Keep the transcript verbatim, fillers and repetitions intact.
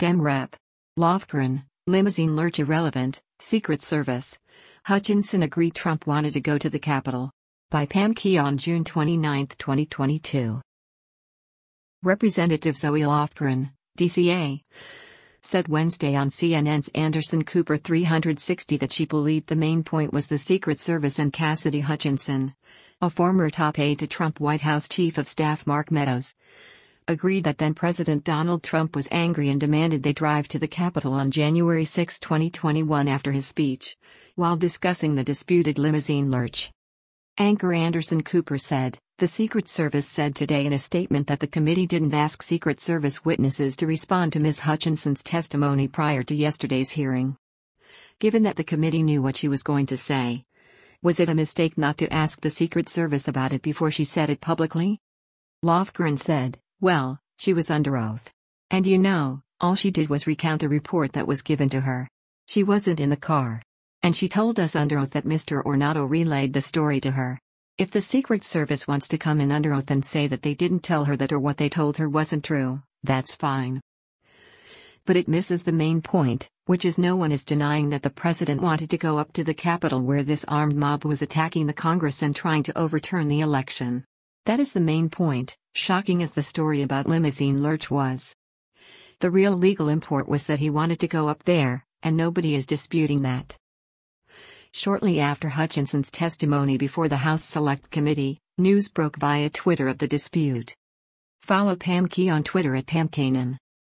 Dem Rep. Lofgren, limousine lurch irrelevant, Secret Service. Hutchinson agreed Trump wanted to go to the Capitol. By Pam Key on June twenty-ninth, twenty twenty-two. Representative Zoe Lofgren, D C A, said Wednesday on C N N's Anderson Cooper three sixty that she believed the main point was the Secret Service and Cassidy Hutchinson, a former top aide to Trump White House Chief of Staff Mark Meadows, agreed that then-President Donald Trump was angry and demanded they drive to the Capitol on January sixth, twenty twenty-one after his speech, while discussing the disputed limousine lurch. Anchor Anderson Cooper said, "The Secret Service said today in a statement that the committee didn't ask Secret Service witnesses to respond to Miz Hutchinson's testimony prior to yesterday's hearing. Given that the committee knew what she was going to say, was it a mistake not to ask the Secret Service about it before she said it publicly?" Lofgren said, "Well, she was under oath. And you know, all she did was recount a report that was given to her. She wasn't in the car. And she told us under oath that Mister Ornato relayed the story to her. If the Secret Service wants to come in under oath and say that they didn't tell her that or what they told her wasn't true, that's fine. But it misses the main point, which is no one is denying that the president wanted to go up to the Capitol where this armed mob was attacking the Congress and trying to overturn the election. That is the main point, shocking as the story about limousine lurch was. The real legal import was that he wanted to go up there, and nobody is disputing that." Shortly after Hutchinson's testimony before the House Select Committee, news broke via Twitter of the dispute. Follow Pam Key on Twitter at Pam Kanan.